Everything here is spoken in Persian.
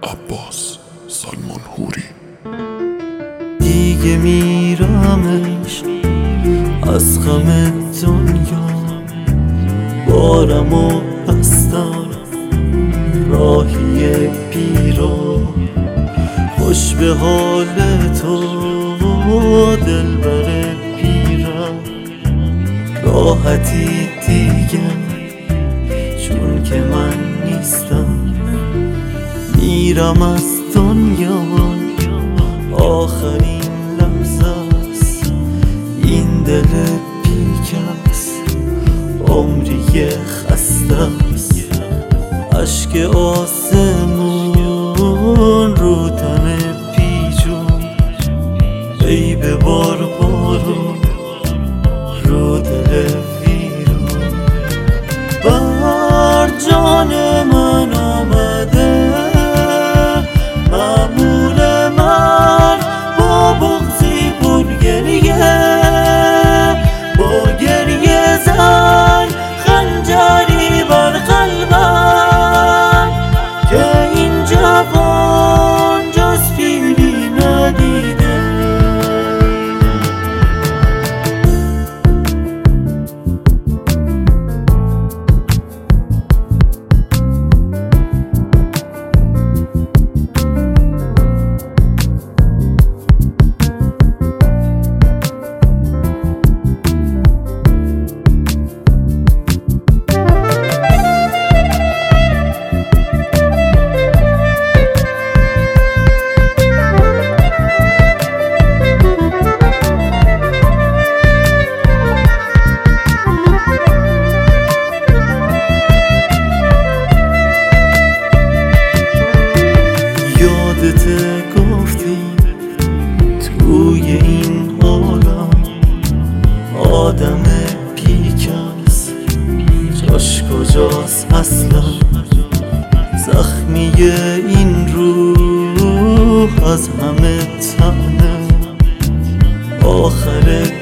عباس سلمانهوری. دیگه میرمش از غم دنیا، بارمو بستم راهی پیرا. خوش به حال تو دلبر پیرم، راحتی دیگه چون که من نیستم. میرم از دنیا، آخرین لحظه است، این دل بیکس عمری خسته است. اشک آسمون رو تن پیچون، ای به بار بارون رو دل ویرون. بر جان من آمده معمول من، با بغضی پر گریه، با گریه زن خنجری بر قلبم، که این جوان جز پیری ندیده. گفتی توی این عالم آدم بیکس جاش کجاست اصلا؟ زخمی این روح از همه تنه، آخر